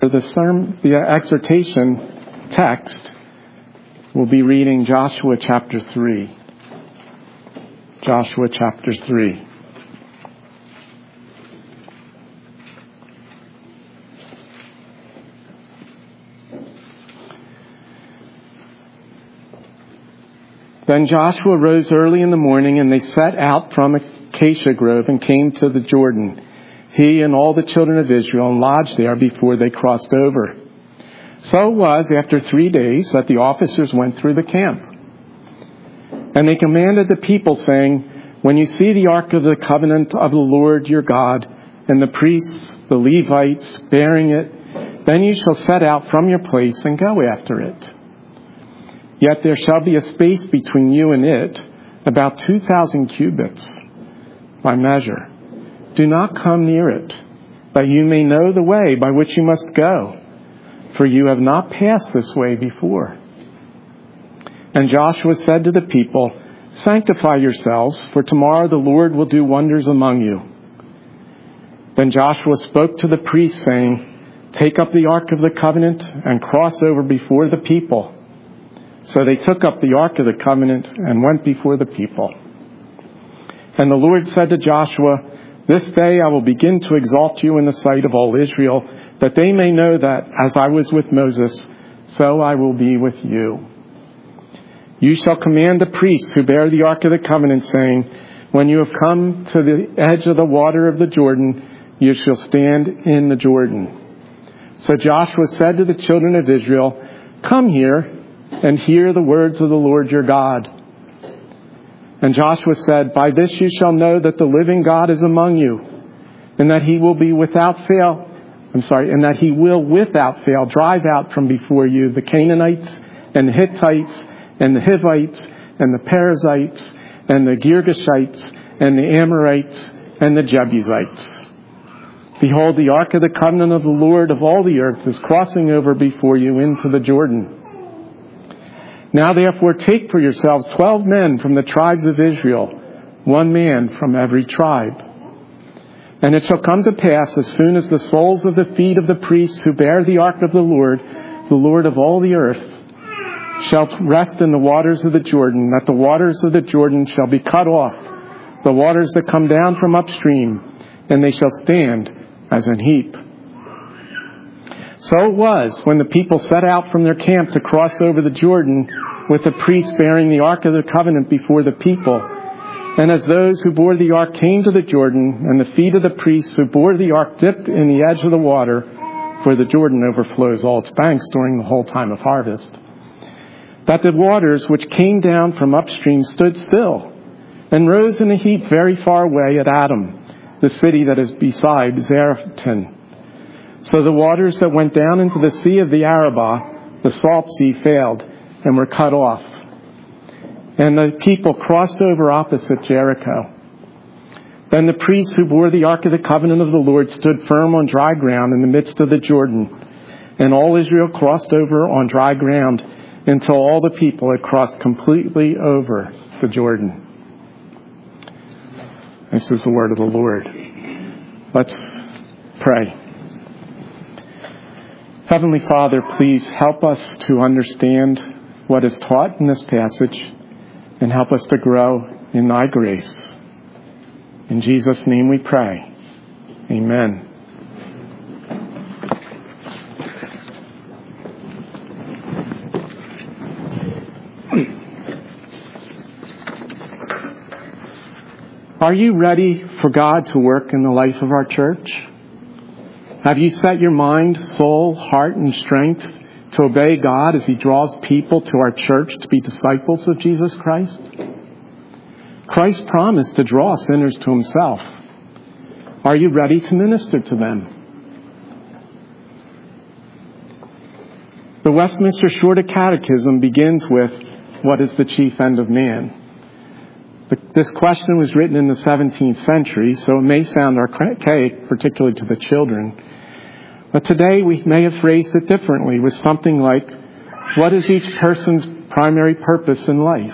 The exhortation text will be reading Joshua chapter 3. Joshua chapter 3. Then Joshua rose early in the morning, and they set out from Acacia Grove and came to the Jordan, he and all the children of Israel, and lodged there before they crossed over. So it was after 3 days that the officers went through the camp. And they commanded the people, saying, when you see the ark of the covenant of the Lord your God, and the priests, the Levites, bearing it, then you shall set out from your place and go after it. Yet there shall be a space between you and it, about 2,000 cubits by measure. Do not come near it, that you may know the way by which you must go, for you have not passed this way before. And Joshua said to the people, sanctify yourselves, for tomorrow the Lord will do wonders among you. Then Joshua spoke to the priests, saying, take up the ark of the covenant and cross over before the people. So they took up the ark of the covenant and went before the people. And the Lord said to Joshua, this day I will begin to exalt you in the sight of all Israel, that they may know that as I was with Moses, so I will be with you. You shall command the priests who bear the ark of the covenant, saying, when you have come to the edge of the water of the Jordan, you shall stand in the Jordan. So Joshua said to the children of Israel, come here and hear the words of the Lord your God. And Joshua said, by this you shall know that the living God is among you, and that he will without fail drive out from before you the Canaanites and the Hittites and the Hivites and the Perizzites and the Girgashites and the Amorites and the Jebusites. Behold, the ark of the covenant of the Lord of all the earth is crossing over before you into the Jordan. Now therefore take for yourselves 12 men from the tribes of Israel, 1 man from every tribe. And it shall come to pass, as soon as the soles of the feet of the priests who bear the ark of the Lord of all the earth, shall rest in the waters of the Jordan, that the waters of the Jordan shall be cut off, the waters that come down from upstream, and they shall stand as an heap. So it was, when the people set out from their camp to cross over the Jordan, with the priests bearing the ark of the covenant before the people. And as those who bore the ark came to the Jordan, and the feet of the priests who bore the ark dipped in the edge of the water, for the Jordan overflows all its banks during the whole time of harvest, that the waters which came down from upstream stood still, and rose in a heap very far away at Adam, the city that is beside Zarephath. So the waters that went down into the sea of the Arabah, the salt sea, failed, and were cut off. And the people crossed over opposite Jericho. Then the priests who bore the ark of the covenant of the Lord stood firm on dry ground in the midst of the Jordan. And all Israel crossed over on dry ground until all the people had crossed completely over the Jordan. This is the word of the Lord. Let's pray. Heavenly Father, please help us to understand what is taught in this passage and help us to grow in thy grace. In Jesus' name we pray. Amen. Are you ready for God to work in the life of our church? Have you set your mind, soul, heart, and strength to obey God as he draws people to our church to be disciples of Jesus Christ? Christ promised to draw sinners to himself. Are you ready to minister to them? The Westminster Shorter Catechism begins with, what is the chief end of man? This question was written in the 17th century, so it may sound archaic, particularly to the children. But today we may have phrased it differently with something like, what is each person's primary purpose in life?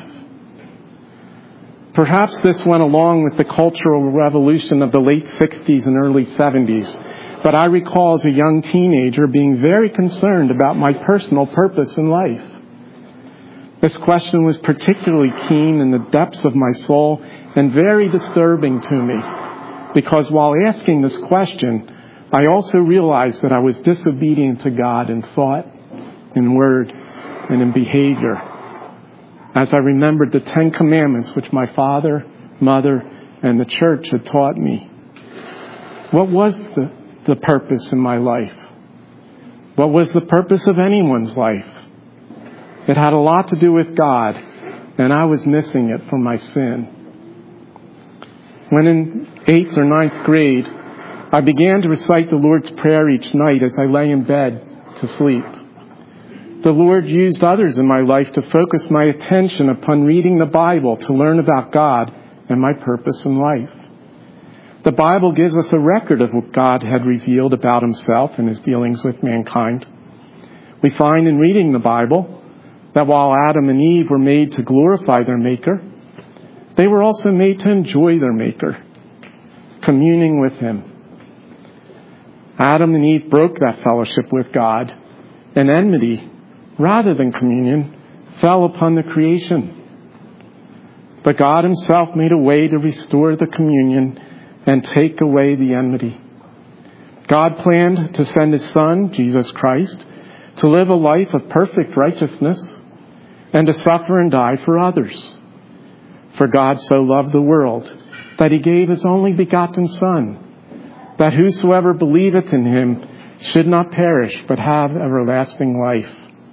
Perhaps this went along with the cultural revolution of the late 60s and early 70s, But I recall as a young teenager being very concerned about my personal purpose in life. This question was particularly keen in the depths of my soul and very disturbing to me, because while asking this question, I also realized that I was disobedient to God in thought, in word, and in behavior. As I remembered the 10 Commandments which my father, mother, and the church had taught me. What was the purpose in my life? What was the purpose of anyone's life? It had a lot to do with God, and I was missing it from my sin. When in 8th or 9th grade, I began to recite the Lord's Prayer each night as I lay in bed to sleep. The Lord used others in my life to focus my attention upon reading the Bible to learn about God and my purpose in life. The Bible gives us a record of what God had revealed about himself and his dealings with mankind. We find in reading the Bible that while Adam and Eve were made to glorify their Maker, they were also made to enjoy their Maker, communing with him. Adam and Eve broke that fellowship with God, and enmity, rather than communion, fell upon the creation. But God himself made a way to restore the communion and take away the enmity. God planned to send his Son, Jesus Christ, to live a life of perfect righteousness and to suffer and die for others. For God so loved the world that he gave his only begotten Son, that whosoever believeth in him should not perish but have everlasting life.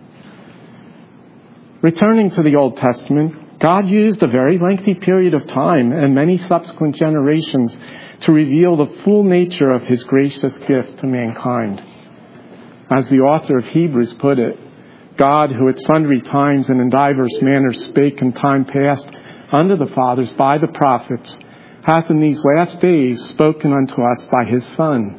Returning to the Old Testament, God used a very lengthy period of time and many subsequent generations to reveal the full nature of his gracious gift to mankind. As the author of Hebrews put it, God, who at sundry times and in divers manners spake in time past unto the fathers by the prophets, hath in these last days spoken unto us by his Son.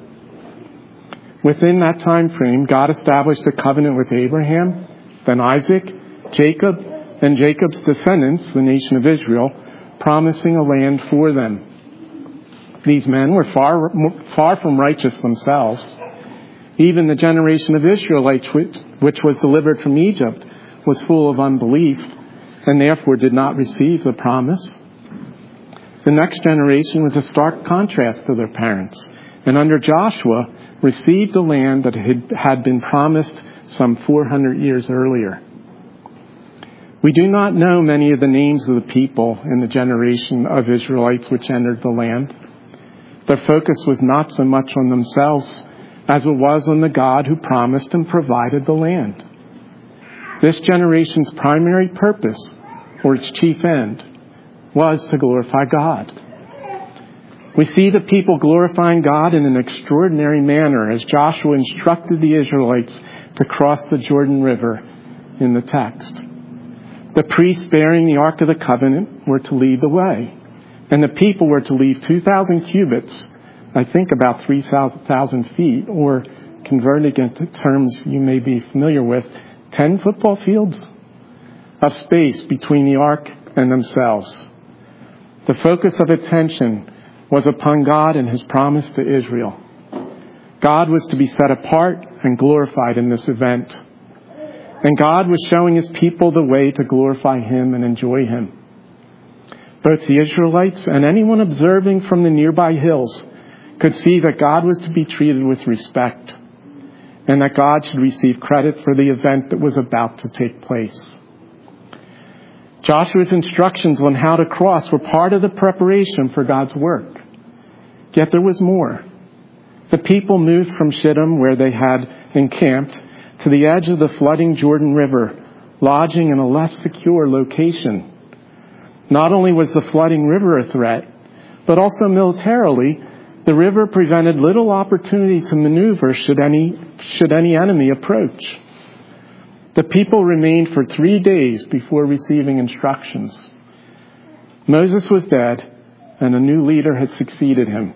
Within that time frame, God established a covenant with Abraham, then Isaac, Jacob, and Jacob's descendants, the nation of Israel, promising a land for them. These men were far from righteous themselves. Even the generation of Israelites, which was delivered from Egypt, was full of unbelief, and therefore did not receive the promise. The next generation was a stark contrast to their parents, and under Joshua received the land that had been promised some 400 years earlier. We do not know many of the names of the people in the generation of Israelites which entered the land. Their focus was not so much on themselves as it was on the God who promised and provided the land. This generation's primary purpose, or its chief end, was to glorify God. We see the people glorifying God in an extraordinary manner as Joshua instructed the Israelites to cross the Jordan River in the text. The priests bearing the Ark of the Covenant were to lead the way, and the people were to leave 2,000 cubits, I think about 3,000 feet, or converted into terms you may be familiar with, 10 football fields of space between the Ark and themselves. The focus of attention was upon God and his promise to Israel. God was to be set apart and glorified in this event. And God was showing his people the way to glorify him and enjoy him. Both the Israelites and anyone observing from the nearby hills could see that God was to be treated with respect and that God should receive credit for the event that was about to take place. Joshua's instructions on how to cross were part of the preparation for God's work. Yet there was more. The people moved from Shittim, where they had encamped, to the edge of the flooding Jordan River, lodging in a less secure location. Not only was the flooding river a threat, but also militarily, the river prevented little opportunity to maneuver should any enemy approach. The people remained for 3 days before receiving instructions. Moses was dead, and a new leader had succeeded him.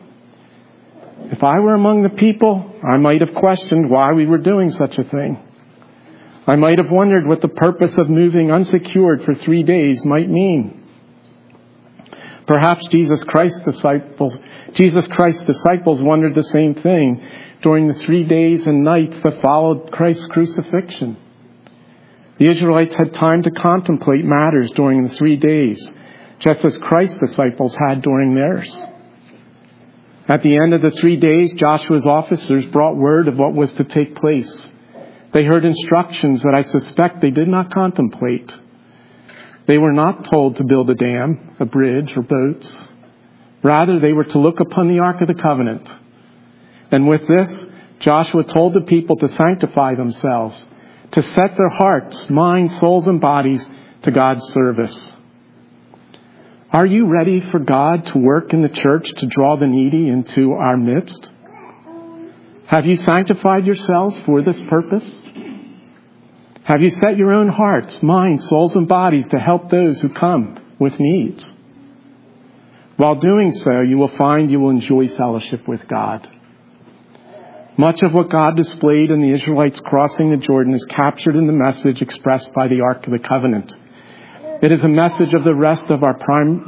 If I were among the people, I might have questioned why we were doing such a thing. I might have wondered what the purpose of moving unsecured for 3 days might mean. Perhaps Jesus Christ's disciples wondered the same thing during the 3 days and nights that followed Christ's crucifixion. The Israelites had time to contemplate matters during the 3 days, just as Christ's disciples had during theirs. At the end of the 3 days, Joshua's officers brought word of what was to take place. They heard instructions that I suspect they did not contemplate. They were not told to build a dam, a bridge, or boats. Rather, they were to look upon the Ark of the Covenant. And with this, Joshua told the people to sanctify themselves, to set their hearts, minds, souls, and bodies to God's service. Are you ready for God to work in the church to draw the needy into our midst? Have you sanctified yourselves for this purpose? Have you set your own hearts, minds, souls, and bodies to help those who come with needs? While doing so, you will find you will enjoy fellowship with God. Much of what God displayed in the Israelites crossing the Jordan is captured in the message expressed by the Ark of the Covenant. It is a message of the rest of our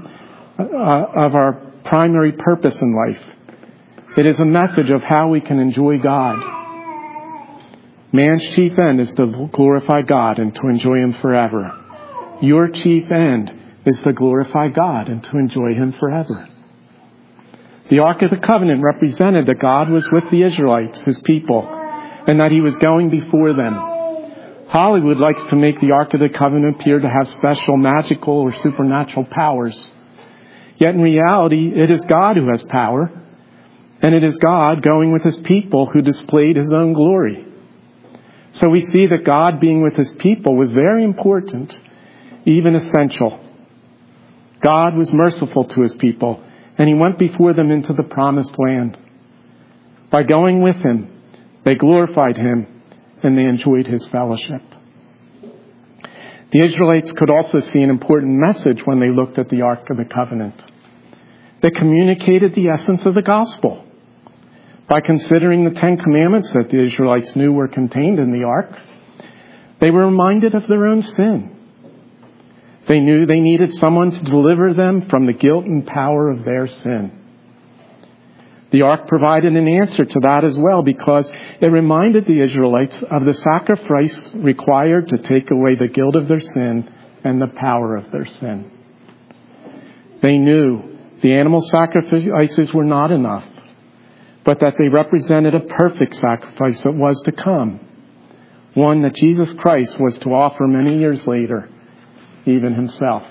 primary purpose in life. It is a message of how we can enjoy God. Man's chief end is to glorify God and to enjoy Him forever. Your chief end is to glorify God and to enjoy Him forever. The Ark of the Covenant represented that God was with the Israelites, His people, and that He was going before them. Hollywood likes to make the Ark of the Covenant appear to have special magical or supernatural powers. Yet in reality, it is God who has power, and it is God going with His people who displayed His own glory. So we see that God being with His people was very important, even essential. God was merciful to His people, and He went before them into the promised land. By going with Him, they glorified Him, and they enjoyed His fellowship. The Israelites could also see an important message when they looked at the Ark of the Covenant. They communicated the essence of the gospel. By considering the 10 Commandments that the Israelites knew were contained in the Ark, they were reminded of their own sin. They knew they needed someone to deliver them from the guilt and power of their sin. The Ark provided an answer to that as well, because it reminded the Israelites of the sacrifice required to take away the guilt of their sin and the power of their sin. They knew the animal sacrifices were not enough, but that they represented a perfect sacrifice that was to come, one that Jesus Christ was to offer many years later, even Himself.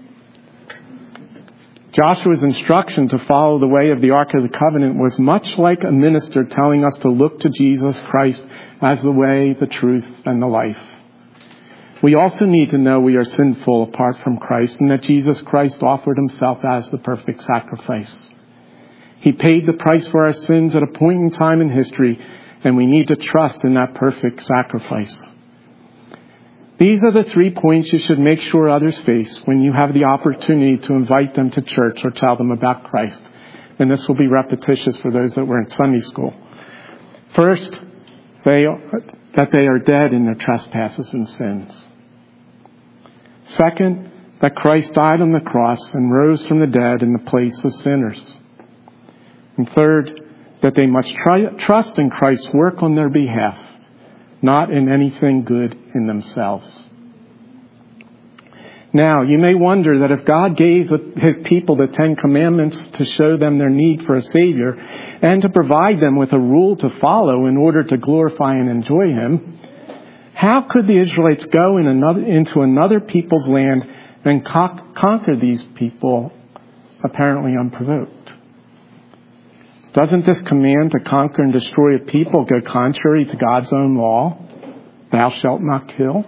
Joshua's instruction to follow the way of the Ark of the Covenant was much like a minister telling us to look to Jesus Christ as the way, the truth, and the life. We also need to know we are sinful apart from Christ, and that Jesus Christ offered Himself as the perfect sacrifice. He paid the price for our sins at a point in time in history, and we need to trust in that perfect sacrifice. These are the 3 points you should make sure others face when you have the opportunity to invite them to church or tell them about Christ. And this will be repetitious for those that were in Sunday school. First, that they are dead in their trespasses and sins. Second, that Christ died on the cross and rose from the dead in the place of sinners. And third, that they must trust in Christ's work on their behalf, not in anything good in themselves. Now, you may wonder that if God gave His people the 10 Commandments to show them their need for a Savior and to provide them with a rule to follow in order to glorify and enjoy Him, how could the Israelites go into another people's land and conquer these people apparently unprovoked? Doesn't this command to conquer and destroy a people go contrary to God's own law? Thou shalt not kill?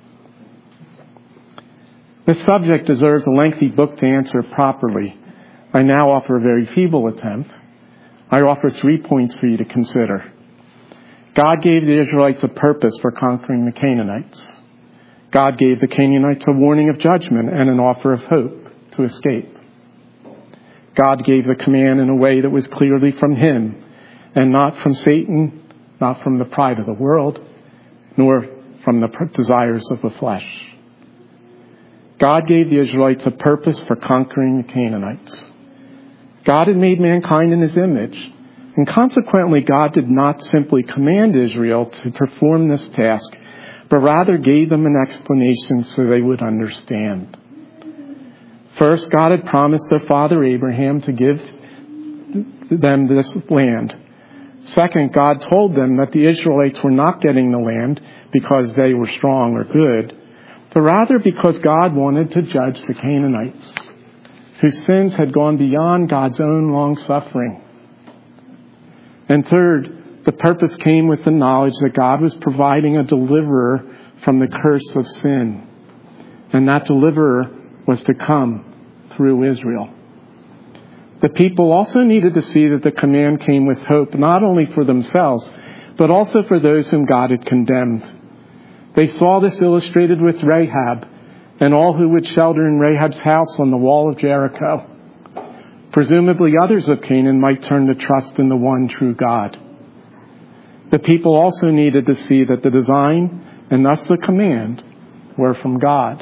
This subject deserves a lengthy book to answer properly. I now offer a very feeble attempt. I offer 3 points for you to consider. God gave the Israelites a purpose for conquering the Canaanites. God gave the Canaanites a warning of judgment and an offer of hope to escape. God gave the command in a way that was clearly from Him and not from Satan, not from the pride of the world, nor from the desires of the flesh. God gave the Israelites a purpose for conquering the Canaanites. God had made mankind in his image, and consequently God did not simply command Israel to perform this task, but rather gave them an explanation so they would understand. First, God had promised their father Abraham to give them this land. Second, God told them that the Israelites were not getting the land because they were strong or good, but rather because God wanted to judge the Canaanites, whose sins had gone beyond God's own long-suffering. And third, the purpose came with the knowledge that God was providing a deliverer from the curse of sin. And that deliverer was to come through Israel. The people also needed to see that the command came with hope, not only for themselves, but also for those whom God had condemned. They saw this illustrated with Rahab and all who would shelter in Rahab's house on the wall of Jericho. Presumably others of Canaan might turn to trust in the one true God. The people also needed to see that the design and thus the command were from God.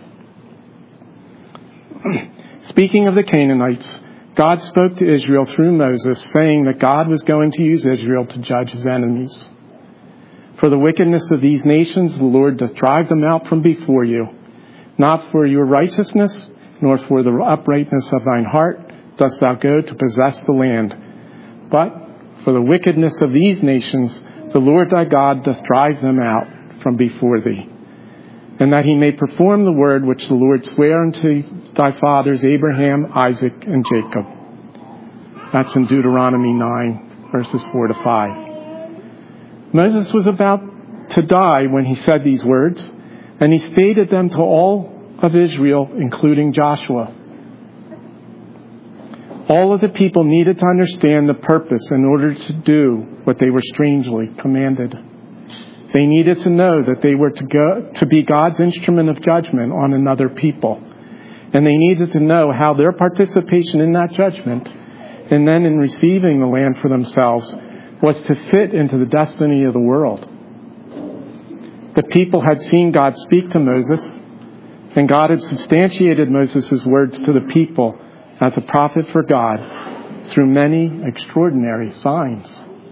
Speaking of the Canaanites, God spoke to Israel through Moses, saying that God was going to use Israel to judge his enemies. For the wickedness of these nations, the Lord doth drive them out from before you. Not for your righteousness, nor for the uprightness of thine heart, dost thou go to possess the land. But for the wickedness of these nations, the Lord thy God doth drive them out from before thee. And that he may perform the word which the Lord sware unto thy fathers Abraham, Isaac, and Jacob. That's in Deuteronomy 9, verses 4 to 5. Moses was about to die when he said these words, and he stated them to all of Israel, including Joshua. All of the people needed to understand the purpose in order to do what they were strangely commanded. They needed to know that they were to be God's instrument of judgment on another people. And they needed to know how their participation in that judgment, and then in receiving the land for themselves, was to fit into the destiny of the world. The people had seen God speak to Moses, and God had substantiated Moses' words to the people as a prophet for God through many extraordinary signs.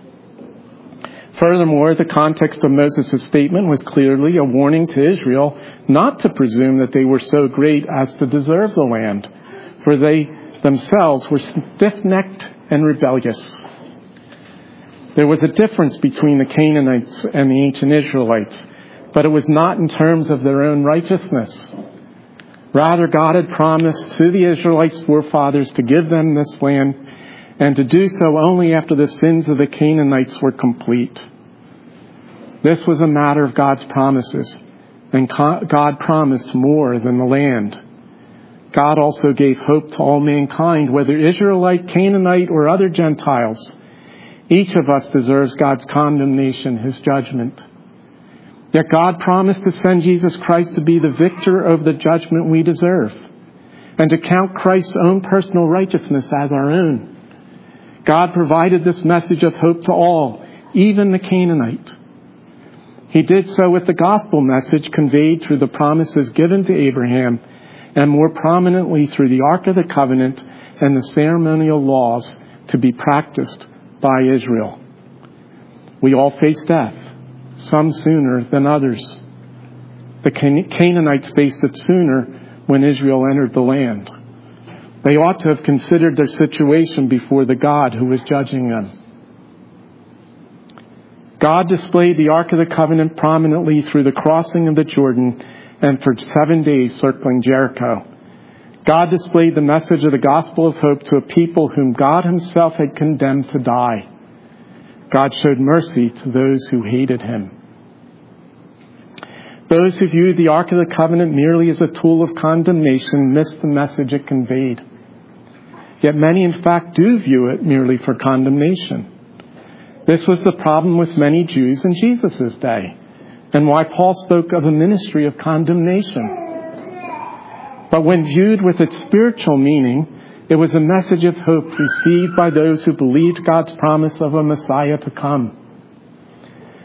Furthermore, the context of Moses' statement was clearly a warning to Israel not to presume that they were so great as to deserve the land, for they themselves were stiff-necked and rebellious. There was a difference between the Canaanites and the ancient Israelites, but it was not in terms of their own righteousness. Rather, God had promised to the Israelites' forefathers to give them this land, and to do so only after the sins of the Canaanites were complete. This was a matter of God's promises, and God promised more than the land. God also gave hope to all mankind, whether Israelite, Canaanite, or other Gentiles. Each of us deserves God's condemnation, his judgment. Yet God promised to send Jesus Christ to be the victor over the judgment we deserve, and to count Christ's own personal righteousness as our own. God provided this message of hope to all, even the Canaanite. He did so with the gospel message conveyed through the promises given to Abraham, and more prominently through the Ark of the Covenant and the ceremonial laws to be practiced by Israel. We all face death, some sooner than others. The Canaanites faced it sooner when Israel entered the land. They ought to have considered their situation before the God who was judging them. God displayed the Ark of the Covenant prominently through the crossing of the Jordan and for 7 days circling Jericho. God displayed the message of the gospel of hope to a people whom God himself had condemned to die. God showed mercy to those who hated him. Those who viewed the Ark of the Covenant merely as a tool of condemnation missed the message it conveyed. Yet many, in fact, do view it merely for condemnation. This was the problem with many Jews in Jesus' day, and why Paul spoke of a ministry of condemnation. But when viewed with its spiritual meaning, it was a message of hope received by those who believed God's promise of a Messiah to come.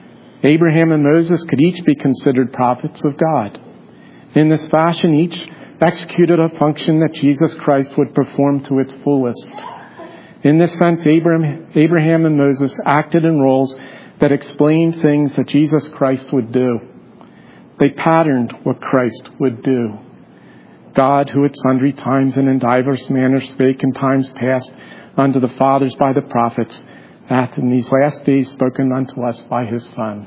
Abraham and Moses could each be considered prophets of God. In this fashion, each executed a function that Jesus Christ would perform to its fullest. In this sense, Abraham and Moses acted in roles that explained things that Jesus Christ would do. They patterned what Christ would do. God, who at sundry times and in divers manners spake in times past unto the fathers by the prophets, hath in these last days spoken unto us by his Son.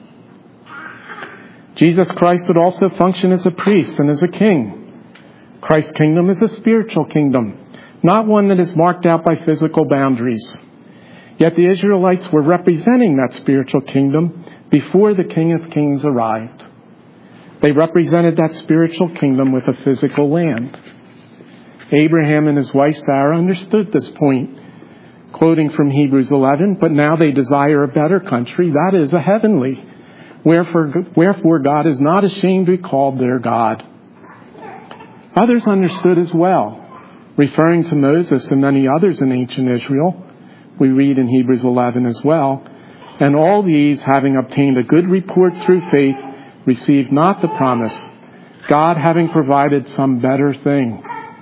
Jesus Christ would also function as a priest and as a king. Christ's kingdom is a spiritual kingdom, not one that is marked out by physical boundaries. Yet the Israelites were representing that spiritual kingdom before the King of Kings arrived. They represented that spiritual kingdom with a physical land. Abraham and his wife Sarah understood this point, quoting from Hebrews 11, but now they desire a better country, that is, a heavenly. Wherefore God is not ashamed to be called their God. Others understood as well, referring to Moses and many others in ancient Israel. We read in Hebrews 11 as well, and all these, having obtained a good report through faith, received not the promise, God having provided some better thing.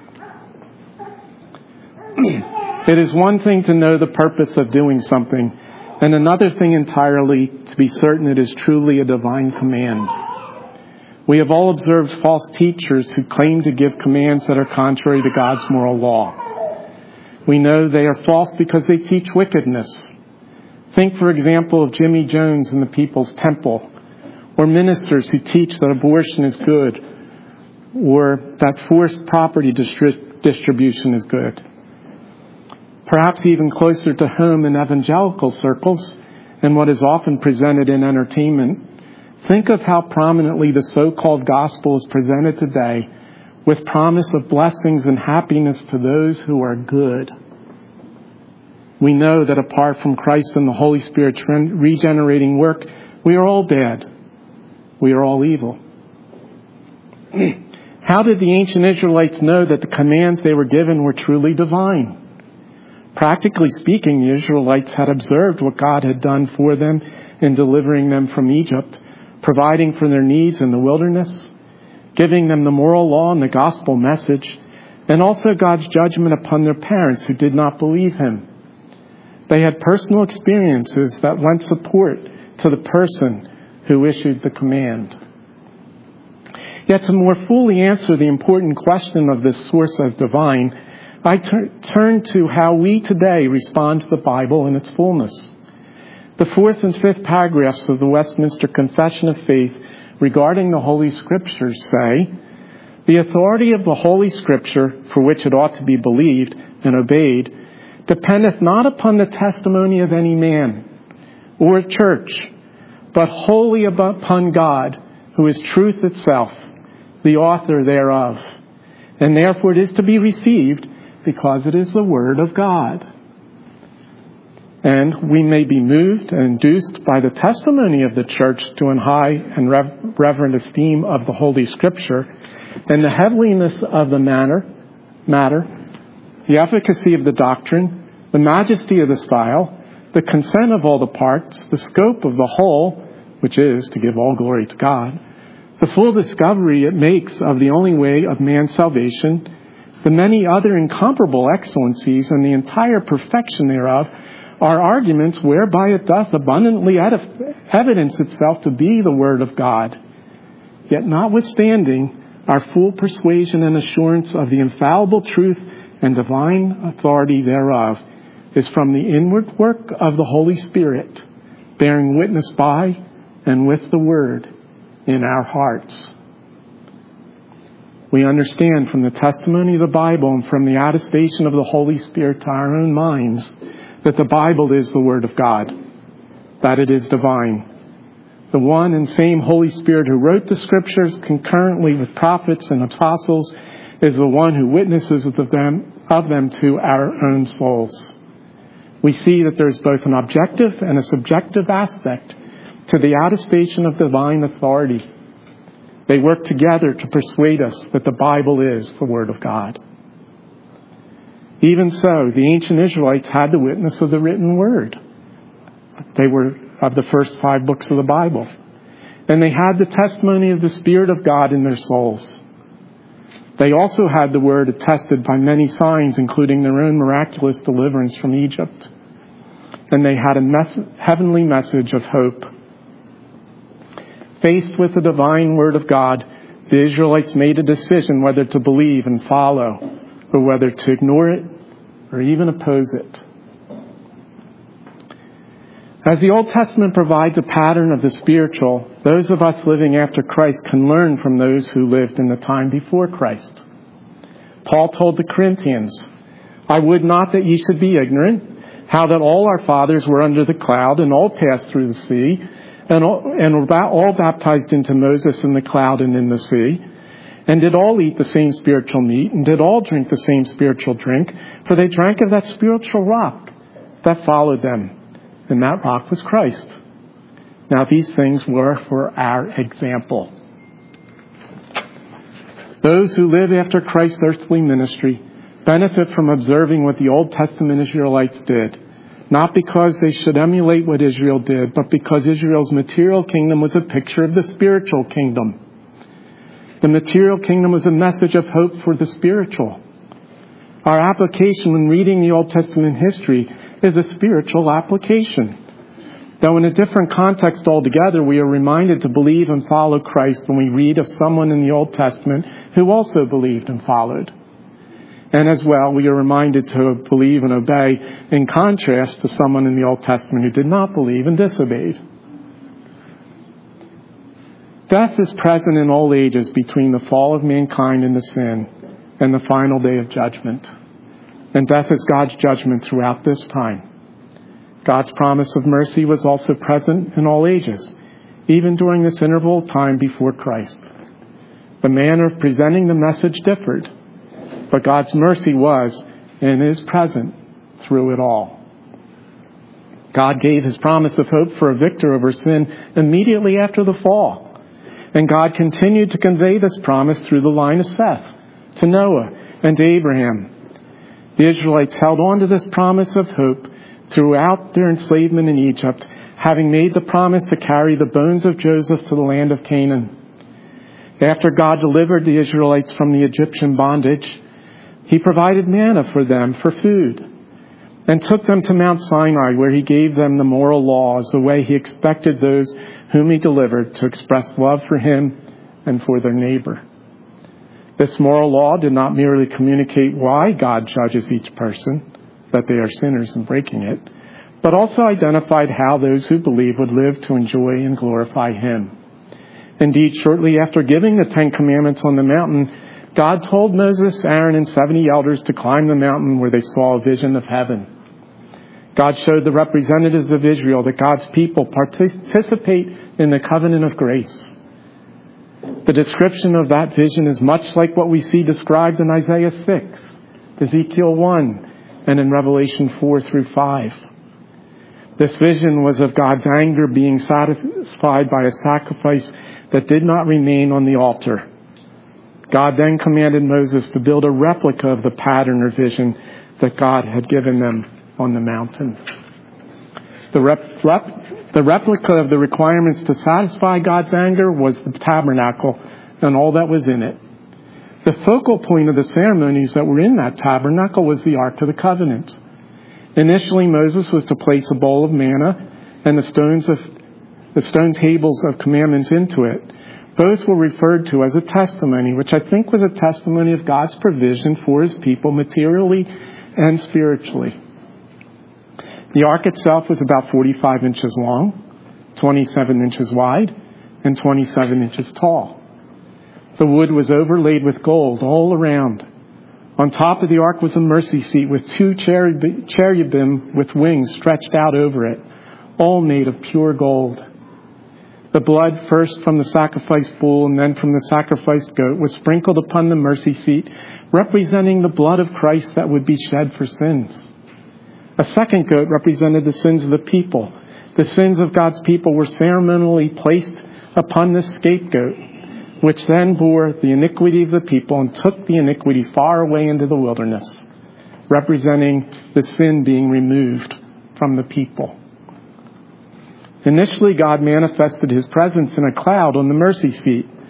It is one thing to know the purpose of doing something, and another thing entirely to be certain it is truly a divine command. We have all observed false teachers who claim to give commands that are contrary to God's moral law. We know they are false because they teach wickedness. Think, for example, of Jimmy Jones in the People's Temple, or ministers who teach that abortion is good, or that forced property distribution is good. Perhaps even closer to home in evangelical circles, and what is often presented in entertainment, think of how prominently the so-called gospel is presented today, with promise of blessings and happiness to those who are good. We know that apart from Christ and the Holy Spirit's regenerating work, we are all bad. We are all evil. How did the ancient Israelites know that the commands they were given were truly divine? Practically speaking, the Israelites had observed what God had done for them in delivering them from Egypt, providing for their needs in the wilderness, giving them the moral law and the gospel message, and also God's judgment upon their parents who did not believe him. They had personal experiences that lent support to the person who issued the command. Yet to more fully answer the important question of this source as divine, I turn to how we today respond to the Bible in its fullness. The 4th and 5th paragraphs of the Westminster Confession of Faith regarding the Holy Scriptures say, "The authority of the Holy Scripture, for which it ought to be believed and obeyed, dependeth not upon the testimony of any man or church, but wholly upon God, who is truth itself, the author thereof. And therefore it is to be received because it is the Word of God." And we may be moved and induced by the testimony of the church to an high and reverent esteem of the Holy Scripture and the heavenliness of the matter, the efficacy of the doctrine, the majesty of the style, the consent of all the parts, the scope of the whole, which is to give all glory to God, the full discovery it makes of the only way of man's salvation, the many other incomparable excellencies and the entire perfection thereof, are arguments whereby it doth abundantly evidence itself to be the Word of God. Yet notwithstanding our full persuasion and assurance of the infallible truth and divine authority thereof is from the inward work of the Holy Spirit, bearing witness by and with the Word in our hearts. We understand from the testimony of the Bible and from the attestation of the Holy Spirit to our own minds that the Bible is the Word of God, that it is divine. The one and same Holy Spirit who wrote the Scriptures concurrently with prophets and apostles is the one who witnesses of them to our own souls. We see that there is both an objective and a subjective aspect to the attestation of divine authority. They work together to persuade us that the Bible is the Word of God. Even so, the ancient Israelites had the witness of the written Word. They were of the first 5 books of the Bible. And they had the testimony of the Spirit of God in their souls. They also had the word attested by many signs, including their own miraculous deliverance from Egypt. And they had a heavenly message of hope. Faced with the divine word of God, the Israelites made a decision whether to believe and follow, or whether to ignore it or even oppose it. As the Old Testament provides a pattern of the spiritual, those of us living after Christ can learn from those who lived in the time before Christ. Paul told the Corinthians, "I would not that ye should be ignorant, how that all our fathers were under the cloud, and all passed through the sea, and were all baptized into Moses in the cloud and in the sea, and did all eat the same spiritual meat, and did all drink the same spiritual drink, for they drank of that spiritual rock that followed them. And that rock was Christ." Now these things were for our example. Those who live after Christ's earthly ministry benefit from observing what the Old Testament Israelites did, not because they should emulate what Israel did, but because Israel's material kingdom was a picture of the spiritual kingdom. The material kingdom was a message of hope for the spiritual. Our application when reading the Old Testament history is a spiritual application. Though in a different context altogether, we are reminded to believe and follow Christ when we read of someone in the Old Testament who also believed and followed. And as well, we are reminded to believe and obey in contrast to someone in the Old Testament who did not believe and disobeyed. Death is present in all ages between the fall of mankind into sin and the final day of judgment. And death is God's judgment throughout this time. God's promise of mercy was also present in all ages, even during this interval of time before Christ. The manner of presenting the message differed, but God's mercy was and is present through it all. God gave his promise of hope for a victor over sin immediately after the fall. And God continued to convey this promise through the line of Seth, to Noah, and to Abraham. The Israelites held on to this promise of hope throughout their enslavement in Egypt, having made the promise to carry the bones of Joseph to the land of Canaan. After God delivered the Israelites from the Egyptian bondage, he provided manna for them for food, and took them to Mount Sinai, where he gave them the moral laws, the way he expected those whom he delivered to express love for him and for their neighbor. This moral law did not merely communicate why God judges each person, that they are sinners in breaking it, but also identified how those who believe would live to enjoy and glorify him. Indeed, shortly after giving the 10 Commandments on the mountain, God told Moses, Aaron, and 70 elders to climb the mountain where they saw a vision of heaven. God showed the representatives of Israel that God's people participate in the covenant of grace. The description of that vision is much like what we see described in Isaiah 6, Ezekiel 1, and in Revelation 4 through 5. This vision was of God's anger being satisfied by a sacrifice that did not remain on the altar. God then commanded Moses to build a replica of the pattern or vision that God had given them on the mountain. The replica of the requirements to satisfy God's anger was the tabernacle and all that was in it. The focal point of the ceremonies that were in that tabernacle was the Ark of the Covenant. Initially, Moses was to place a bowl of manna and the stone tables of commandments into it. Both were referred to as a testimony, which I think was a testimony of God's provision for his people materially and spiritually. The ark itself was about 45 inches long, 27 inches wide, and 27 inches tall. The wood was overlaid with gold all around. On top of the ark was a mercy seat with 2 cherubim with wings stretched out over it, all made of pure gold. The blood, first from the sacrifice bull and then from the sacrificed goat, was sprinkled upon the mercy seat, representing the blood of Christ that would be shed for sins. A second goat represented the sins of the people. The sins of God's people were ceremonially placed upon this scapegoat, which then bore the iniquity of the people and took the iniquity far away into the wilderness, representing the sin being removed from the people. Initially, God manifested his presence in a cloud on the mercy seat.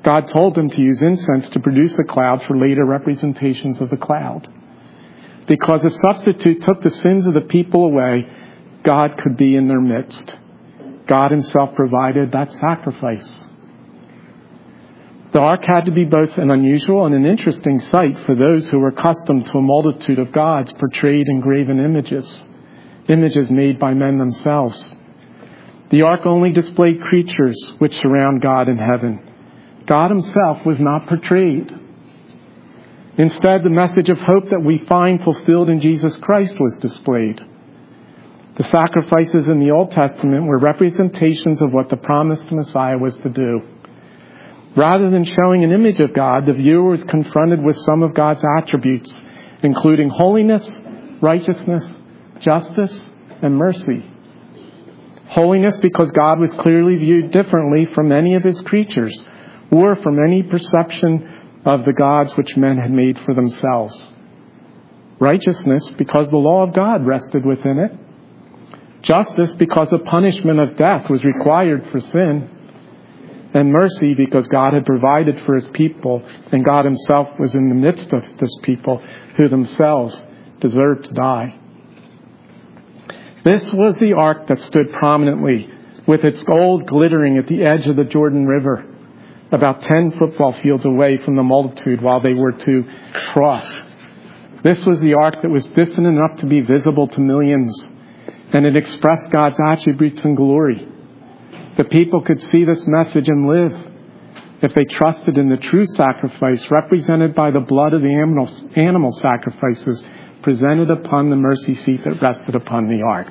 God told them to use incense to produce a cloud for later representations of the cloud. Because a substitute took the sins of the people away, God could be in their midst. God himself provided that sacrifice. The ark had to be both an unusual and an interesting sight for those who were accustomed to a multitude of gods portrayed in graven images made by men themselves. The ark only displayed creatures which surround God in heaven. God himself was not portrayed. Instead, the message of hope that we find fulfilled in Jesus Christ was displayed. The sacrifices in the Old Testament were representations of what the promised Messiah was to do. Rather than showing an image of God, the viewer was confronted with some of God's attributes, including holiness, righteousness, justice, and mercy. Holiness because God was clearly viewed differently from any of his creatures, or from any perception of the gods which men had made for themselves. Righteousness because the law of God rested within it. Justice because the punishment of death was required for sin. And mercy because God had provided for his people, and God himself was in the midst of this people who themselves deserved to die. This was the ark that stood prominently, with its gold glittering at the edge of the Jordan River, about 10 football fields away from the multitude while they were to cross. This was the ark that was distant enough to be visible to millions, and it expressed God's attributes and glory. The people could see this message and live if they trusted in the true sacrifice represented by the blood of the animal sacrifices presented upon the mercy seat that rested upon the ark.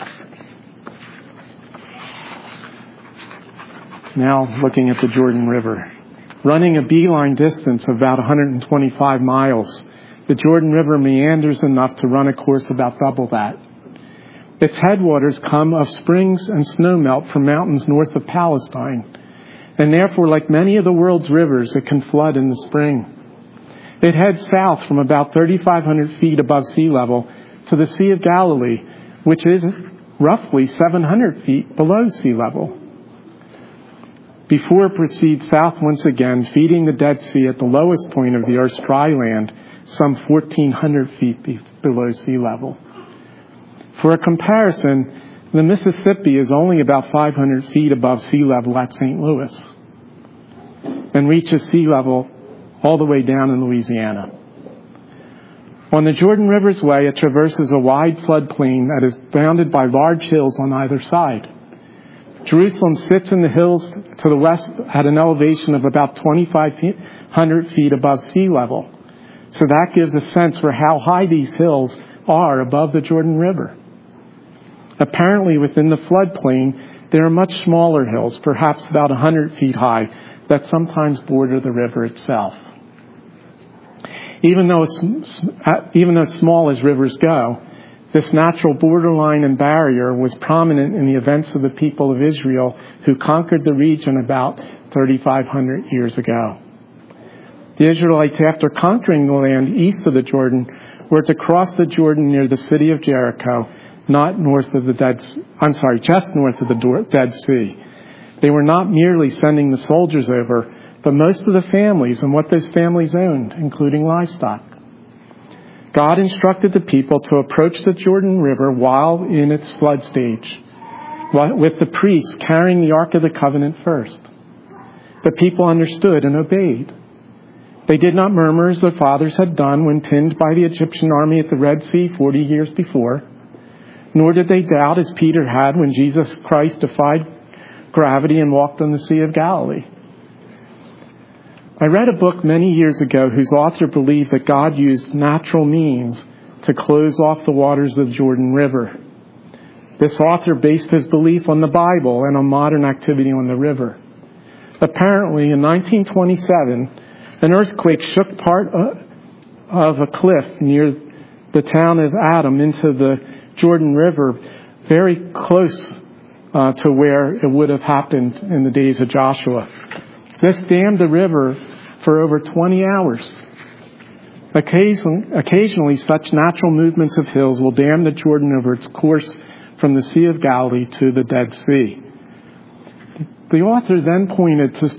Now looking at the Jordan River. Running a beeline distance of about 125 miles, the Jordan River meanders enough to run a course about double that. Its headwaters come of springs and snowmelt from mountains north of Palestine, and therefore, like many of the world's rivers, it can flood in the spring. It heads south from about 3,500 feet above sea level to the Sea of Galilee, which is roughly 700 feet below sea level, before it proceeds south once again, feeding the Dead Sea at the lowest point of the Earth's dry land, some 1,400 feet below sea level. For a comparison, the Mississippi is only about 500 feet above sea level at St. Louis and reaches sea level all the way down in Louisiana. On the Jordan River's way, it traverses a wide floodplain that is bounded by large hills on either side. Jerusalem sits in the hills to the west at an elevation of about 2,500 feet above sea level. So that gives a sense for how high these hills are above the Jordan River. Apparently, within the floodplain, there are much smaller hills, perhaps about 100 feet high, that sometimes border the river itself. Even though small as rivers go, this natural borderline and barrier was prominent in the events of the people of Israel who conquered the region about 3,500 years ago. The Israelites, after conquering the land east of the Jordan, were to cross the Jordan near the city of Jericho, just north of the Dead Sea. They were not merely sending the soldiers over, but most of the families and what those families owned, including livestock. God instructed the people to approach the Jordan River while in its flood stage, with the priests carrying the Ark of the Covenant first. The people understood and obeyed. They did not murmur as their fathers had done when pinned by the Egyptian army at the Red Sea 40 years before, nor did they doubt as Peter had when Jesus Christ defied gravity and walked on the Sea of Galilee. I read a book many years ago whose author believed that God used natural means to close off the waters of the Jordan River. This author based his belief on the Bible and on modern activity on the river. Apparently, in 1927, an earthquake shook part of a cliff near the town of Adam into the Jordan River, very close to where it would have happened in the days of Joshua. This dammed the river for over 20 hours. Occasionally, such natural movements of hills will dam the Jordan over its course from the Sea of Galilee to the Dead Sea. The author then pointed to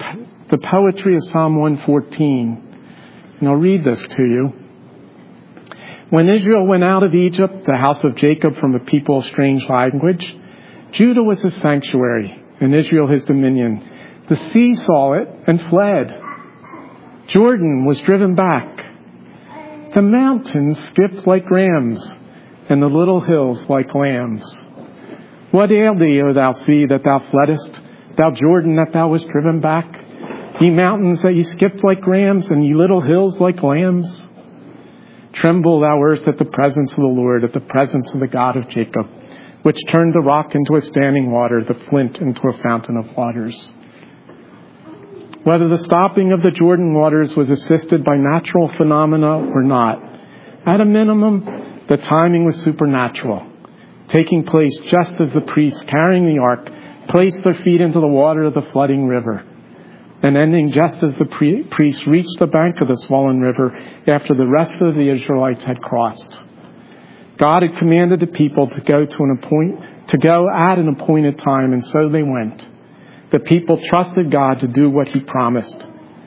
the poetry of Psalm 114. And I'll read this to you. When Israel went out of Egypt, the house of Jacob from a people of strange language, Judah was his sanctuary, and Israel his dominion. The sea saw it and fled. Jordan was driven back. The mountains skipped like rams, and the little hills like lambs. What ailed thee, O thou sea, that thou fleddest, thou Jordan, that thou wast driven back? Ye mountains, that ye skipped like rams, and ye little hills like lambs? Tremble, thou earth, at the presence of the Lord, at the presence of the God of Jacob, which turned the rock into a standing water, the flint into a fountain of waters. Whether the stopping of the Jordan waters was assisted by natural phenomena or not, at a minimum, the timing was supernatural, taking place just as the priests carrying the ark placed their feet into the water of the flooding river, and ending just as the priests reached the bank of the swollen river after the rest of the Israelites had crossed. God had commanded the people to go at an appointed time, and so they went. The people trusted God to do what he promised.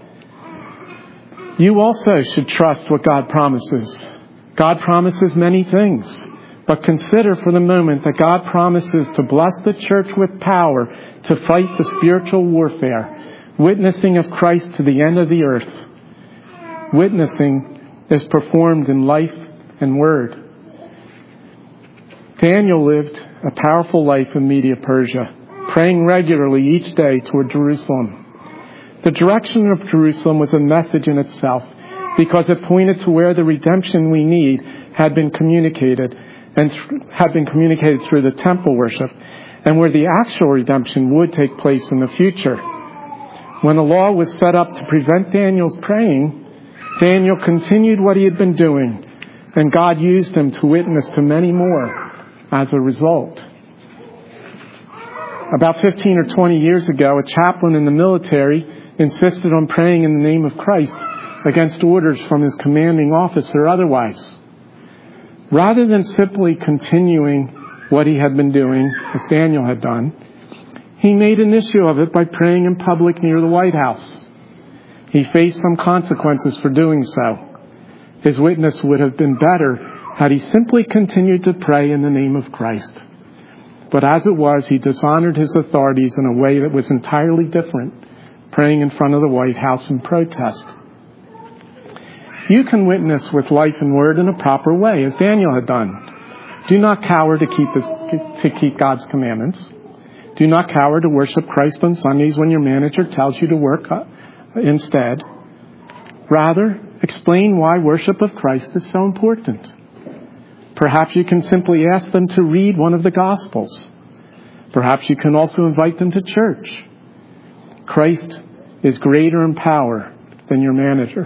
You also should trust what God promises. God promises many things, but consider for the moment that God promises to bless the church with power to fight the spiritual warfare, witnessing of Christ to the end of the earth. Witnessing is performed in life and word. Daniel lived a powerful life in Media Persia, praying regularly each day toward Jerusalem. The direction of Jerusalem was a message in itself, because it pointed to where the redemption we need had been communicated, and had been communicated through the temple worship, and where the actual redemption would take place in the future. When a law was set up to prevent Daniel's praying, Daniel continued what he had been doing, and God used him to witness to many more as a result. About 15 or 20 years ago, a chaplain in the military insisted on praying in the name of Christ against orders from his commanding officer otherwise. Rather than simply continuing what he had been doing, as Daniel had done, he made an issue of it by praying in public near the White House. He faced some consequences for doing so. His witness would have been better had he simply continued to pray in the name of Christ. But as it was, he dishonored his authorities in a way that was entirely different, praying in front of the White House in protest. You can witness with life and word in a proper way, as Daniel had done. Do not cower to keep God's commandments. Do not cower to worship Christ on Sundays when your manager tells you to work instead. Rather, explain why worship of Christ is so important. Perhaps you can simply ask them to read one of the Gospels. Perhaps you can also invite them to church. Christ is greater in power than your manager.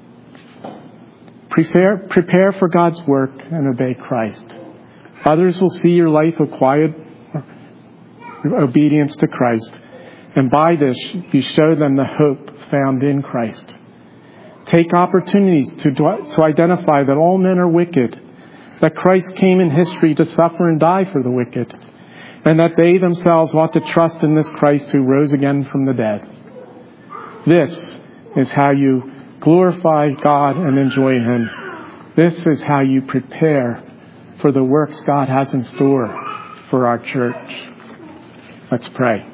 Prepare for God's work and obey Christ. Others will see your life of quiet obedience to Christ, and by this you show them the hope found in Christ. Take opportunities to identify that all men are wicked, that Christ came in history to suffer and die for the wicked, and that they themselves ought to trust in this Christ who rose again from the dead. This is how you glorify God and enjoy Him. This is how you prepare for the works God has in store for our church. Let's pray.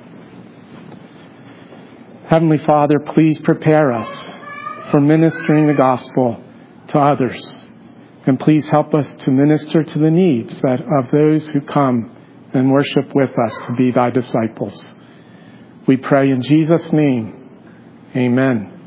Heavenly Father, please prepare us for ministering the gospel to others. And please help us to minister to the needs of those who come and worship with us to be thy disciples. We pray in Jesus' name. Amen.